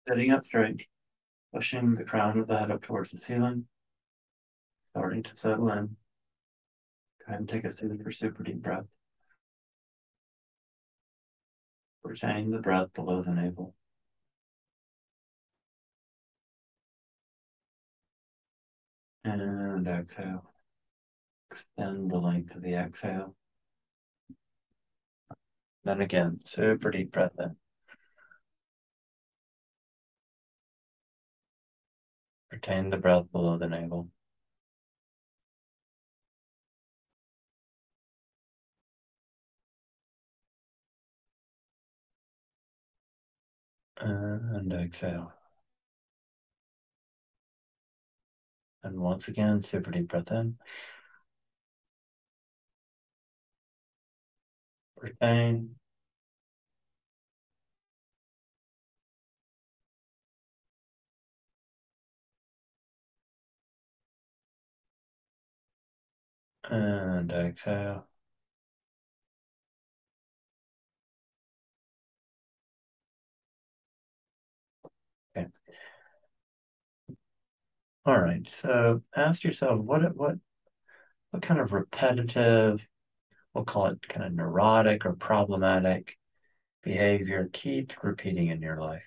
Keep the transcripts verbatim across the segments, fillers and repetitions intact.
Sitting up straight, pushing the crown of the head up towards the ceiling, starting to settle in. Go ahead and take a super, super deep breath. Retain the breath below the navel. And exhale. Extend the length of the exhale. Then again, super deep breath in. Retain the breath below the navel. And exhale. And once again, super deep breath in. Retain. And exhale. Okay. All right. So ask yourself, what what what kind of repetitive, we'll call it kind of neurotic or problematic behavior keeps repeating in your life?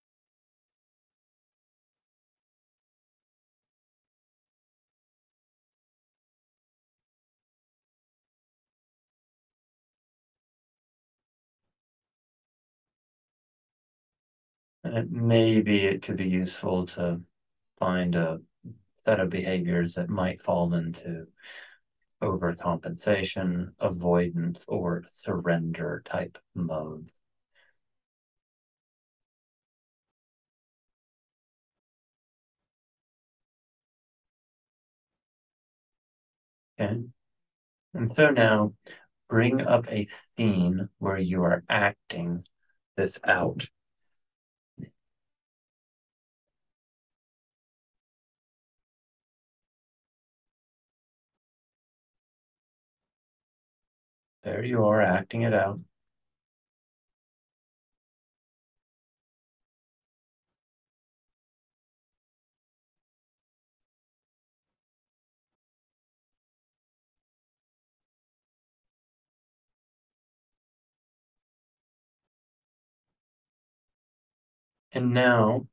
And it, maybe it could be useful to find a set of behaviors that might fall into overcompensation, avoidance, or surrender type modes. Okay. And so now bring up a scene where you are acting this out. There you are acting it out. And now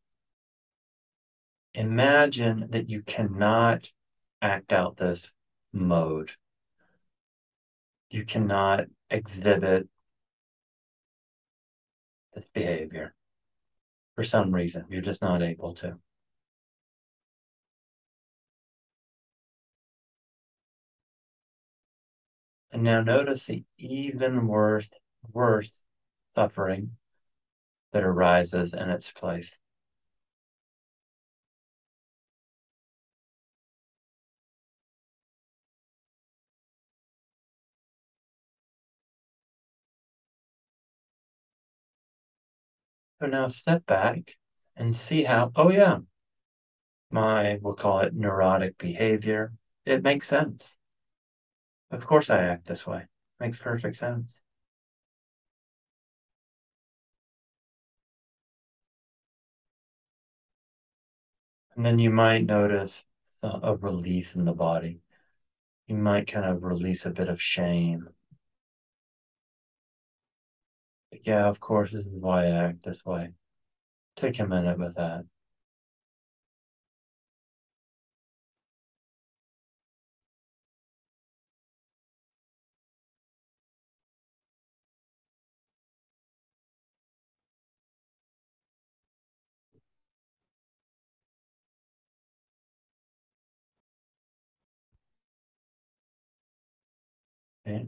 imagine that you cannot act out this mode. You cannot exhibit this behavior for some reason. You're just not able to. And now notice the even worse, worse suffering that arises in its place. So now step back and see how, oh yeah, my, we'll call it neurotic behavior. It makes sense. Of course I act this way. Makes perfect sense. And then you might notice a, a release in the body. You might kind of release a bit of shame. Like, yeah, of course, this is why I act this way. Take a minute with that. Okay.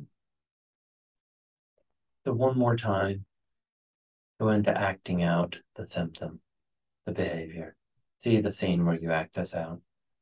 So one more time, go into acting out the symptom, the behavior. See the scene where you act this out.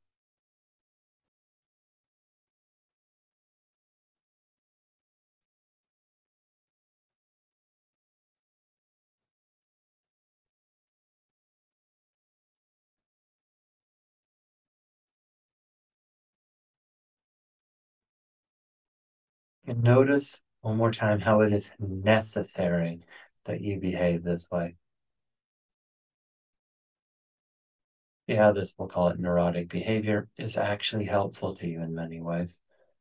And notice one more time how it is necessary that you behave this way. See how this, we'll call it neurotic behavior, is actually helpful to you in many ways.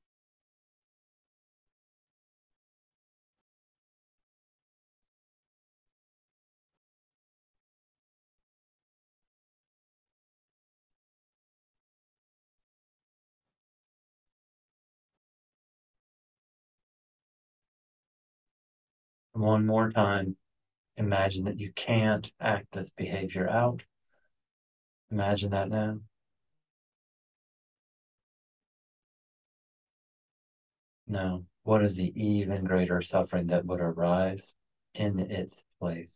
One more time, imagine that you can't act this behavior out. Imagine that now. Now, what is the even greater suffering that would arise in its place?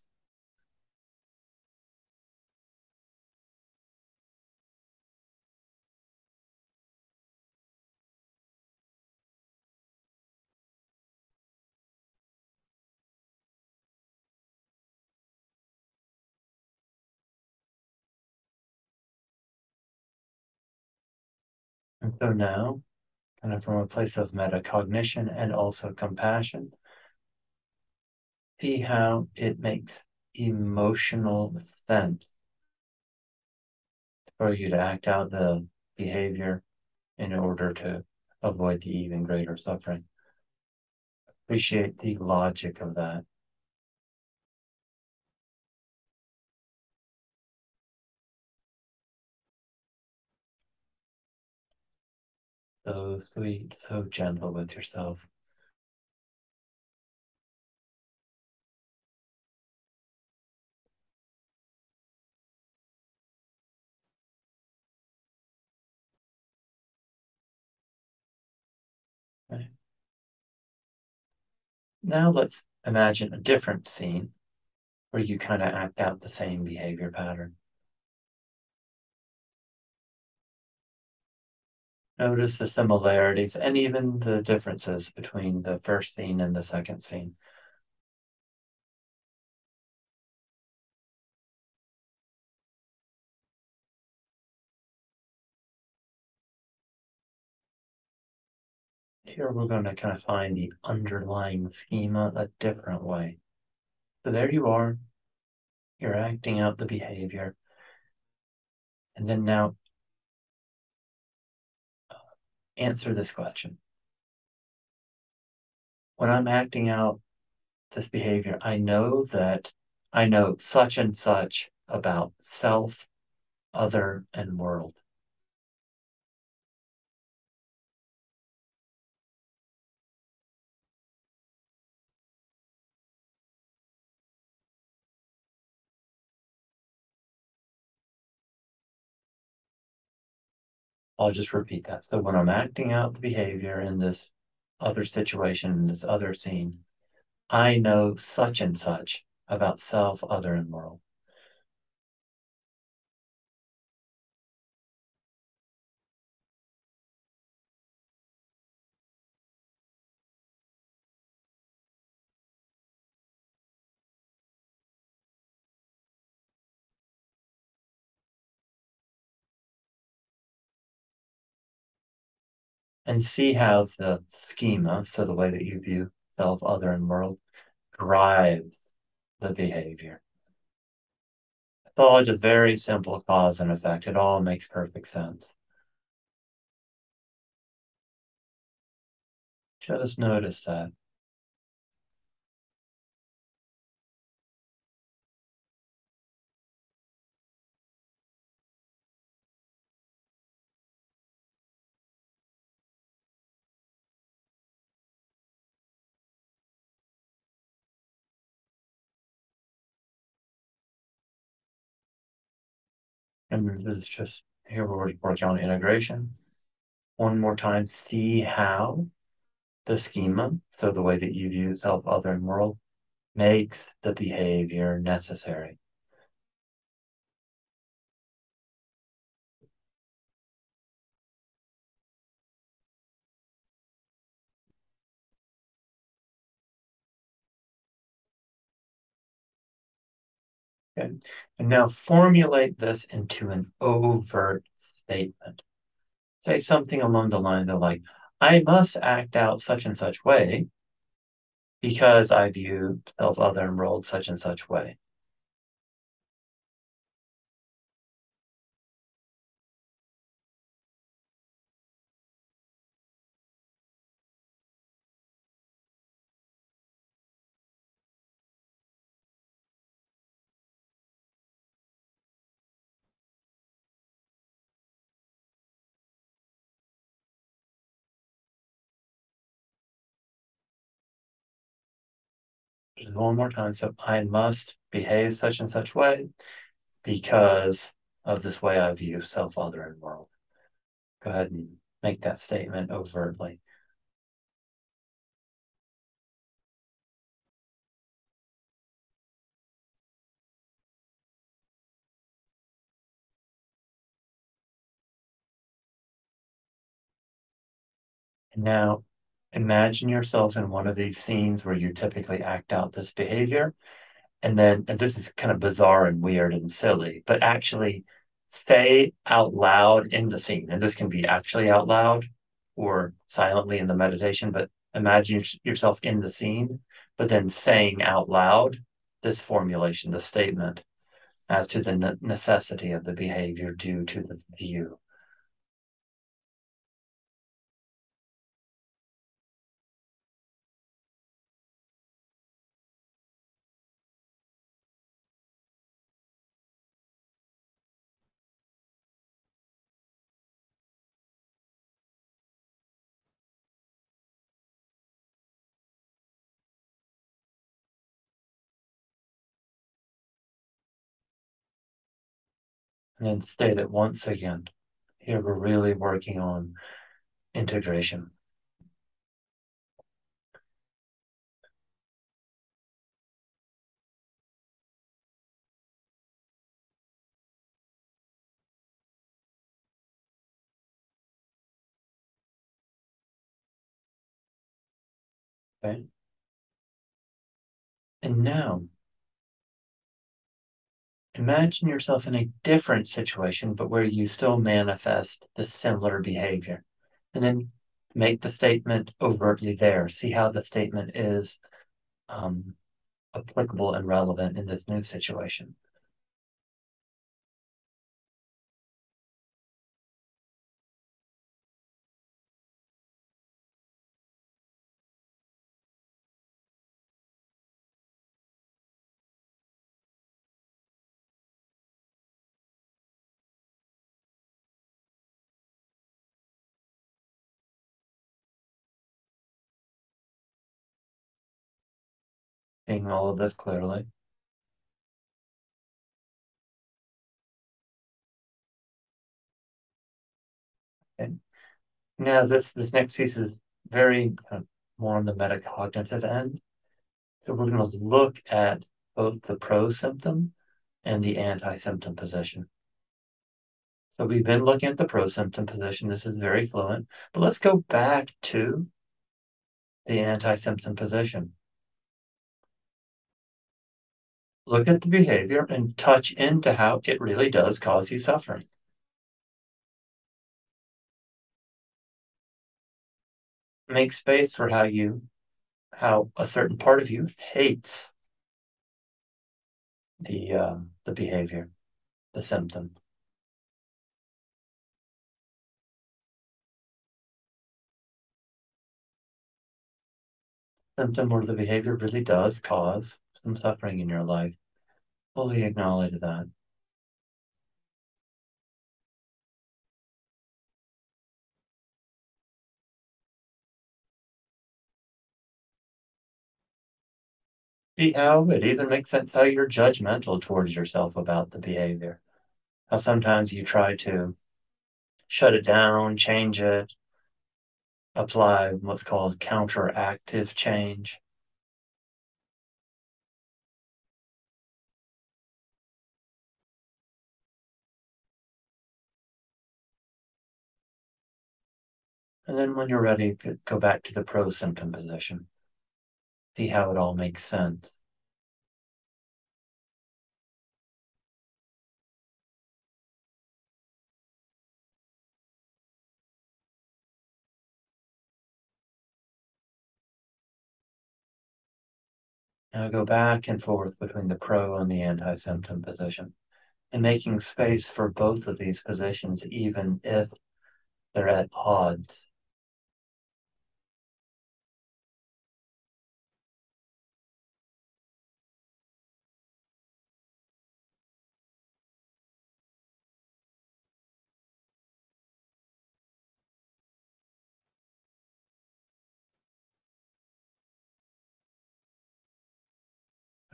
And so now, kind of from a place of metacognition and also compassion, see how it makes emotional sense for you to act out the behavior in order to avoid the even greater suffering. Appreciate the logic of that. So sweet, so gentle with yourself. Okay. Now let's imagine a different scene where you kind of act out the same behavior pattern. Notice the similarities and even the differences between the first scene and the second scene. Here we're going to kind of find the underlying schema a different way. So there you are, you're acting out the behavior. And then now answer this question. When I'm acting out this behavior, I know that I know such and such about self, other, and world. I'll just repeat that. So when I'm acting out the behavior in this other situation, in this other scene, I know such and such about self, other, and world. And see how the schema, so the way that you view self, other, and world, drive the behavior. It's all just very simple cause and effect. It all makes perfect sense. Just notice that. And this is just here we're working on integration. One more time, see how the schema, so the way that you view self, other, and world, makes the behavior necessary. Good. And now formulate this into an overt statement. Say something along the lines of like, I must act out such and such way because I view self, other, and world such and such way. Just one more time. So I must behave such and such way because of this way I view self, other, and world. Go ahead and make that statement overtly. And now imagine yourself in one of these scenes where you typically act out this behavior. And then, and this is kind of bizarre and weird and silly, but actually say out loud in the scene. And this can be actually out loud or silently in the meditation, but imagine yourself in the scene, but then saying out loud this formulation, the statement as to the necessity of the behavior due to the view. And then state it once again. Here we're really working on integration. Okay. And now imagine yourself in a different situation, but where you still manifest the similar behavior. And then make the statement overtly there. See how the statement is um, applicable and relevant in this new situation. Seeing all of this clearly. And now this this next piece is very kind of more on the metacognitive end. So we're going to look at both the pro symptom and the anti-symptom position. So we've been looking at the pro symptom position. This is very fluent, but let's go back to the anti-symptom position. Look at the behavior and touch into how it really does cause you suffering. Make space for how you, how a certain part of you hates the uh, the behavior, the symptom. Symptom or the behavior really does cause some suffering in your life. Fully acknowledge that. See how it even makes sense how you're judgmental towards yourself about the behavior. How sometimes you try to shut it down, change it, apply what's called counteractive change. And then when you're ready, go back to the pro symptom position. See how it all makes sense. Now go back and forth between the pro and the anti-symptom position, and making space for both of these positions, even if they're at odds.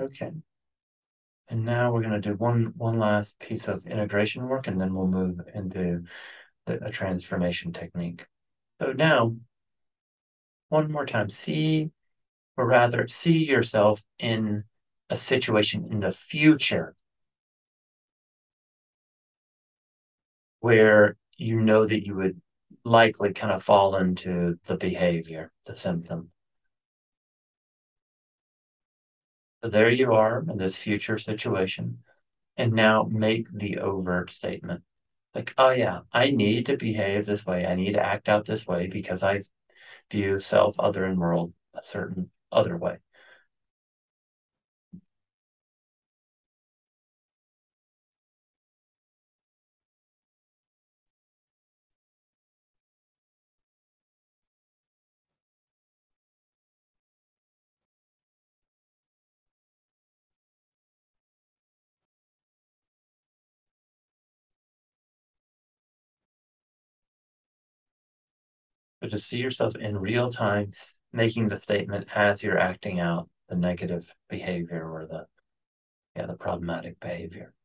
Okay. And now we're going to do one one last piece of integration work, and then we'll move into the, a transformation technique. So now, one more time, see, or rather, see yourself in a situation in the future where you know that you would likely kind of fall into the behavior, the symptom. So there you are in this future situation. And now make the overt statement. Like, oh yeah, I need to behave this way. I need to act out this way because I view self, other, and world a certain other way. But to see yourself in real time making the statement as you're acting out the negative behavior or the yeah, the problematic behavior.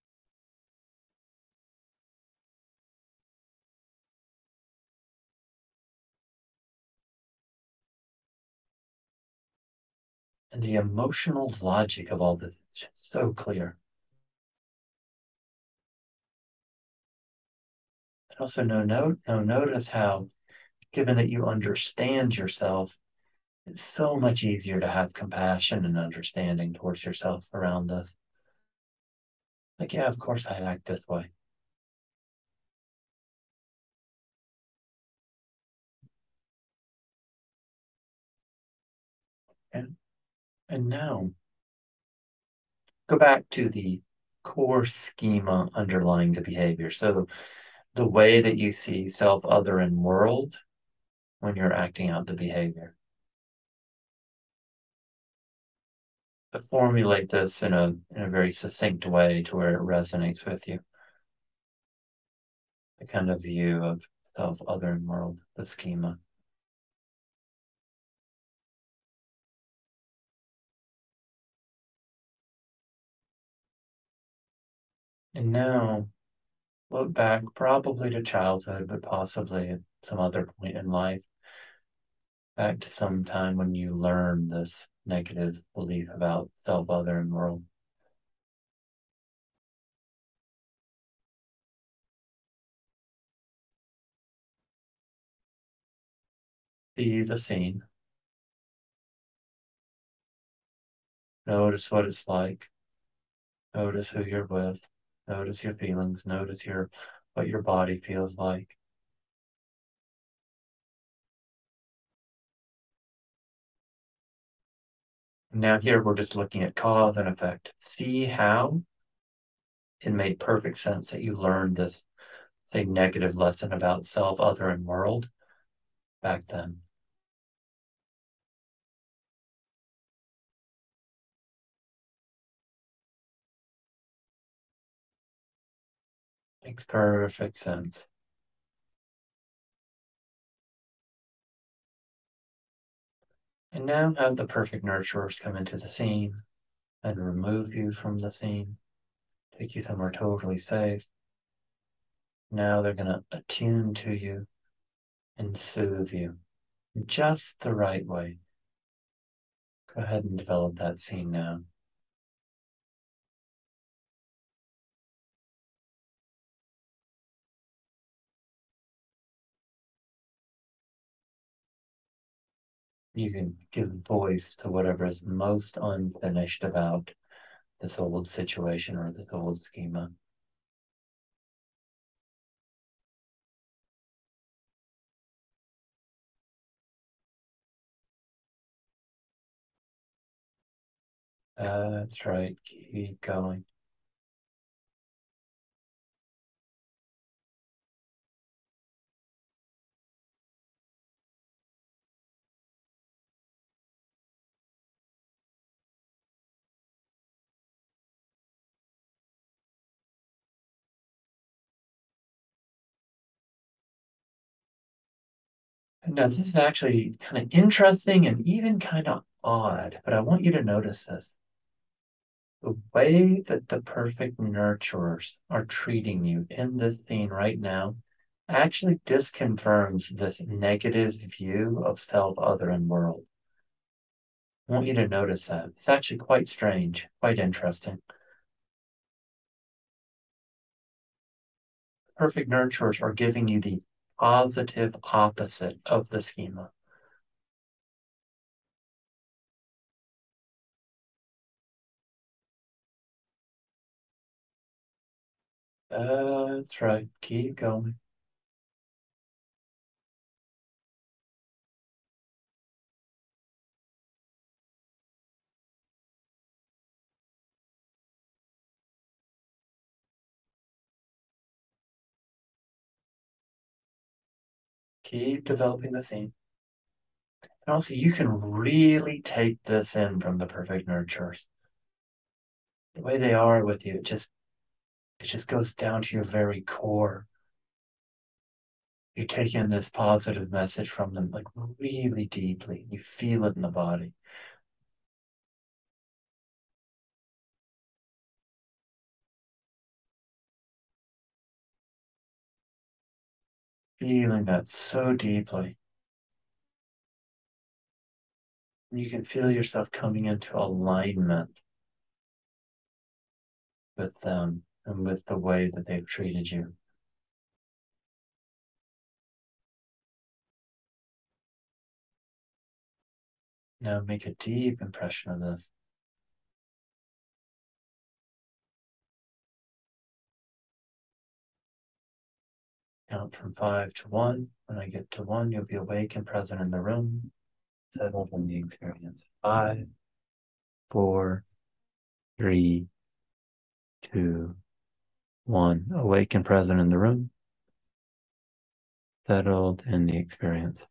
And the emotional logic of all this is just so clear. And also no note, no notice how, given that you understand yourself, it's so much easier to have compassion and understanding towards yourself around this. Like, yeah, of course I act this way. And and now go back to the core schema underlying the behavior. So the way that you see self, other, and world when you're acting out the behavior. But formulate this in a in a very succinct way to where it resonates with you. The kind of view of self, other, and world, the schema. And now look back probably to childhood, but possibly at some other point in life, back to some time when you learned this negative belief about self, other, and world. See the scene. Notice what it's like. Notice who you're with. Notice your feelings. Notice your what your body feels like. Now here we're just looking at cause and effect. See how it made perfect sense that you learned this, say, negative lesson about self, other, and world back then. Makes perfect sense. And now have the perfect nurturers come into the scene and remove you from the scene, take you somewhere totally safe. Now they're going to attune to you and soothe you just the right way. Go ahead and develop that scene now. You can give voice to whatever is most unfinished about this old situation or this old schema. That's right. Keep going. Now, this is actually kind of interesting and even kind of odd, but I want you to notice this. The way that the perfect nurturers are treating you in this scene right now actually disconfirms this negative view of self, other, and world. I want you to notice that. It's actually quite strange, quite interesting. Perfect nurturers are giving you the positive opposite of the schema. Uh, that's right. Keep going. Keep developing the scene. And also, you can really take this in from the perfect nurturers. The way they are with you, it just it just goes down to your very core. You take in this positive message from them like really deeply. You feel it in the body. Feeling that so deeply. And you can feel yourself coming into alignment with them and with the way that they've treated you. Now make a deep impression of this. Count from five to one. When I get to one, you'll be awake and present in the room, settled in the experience. Five, four, three, two, one. Awake and present in the room, settled in the experience.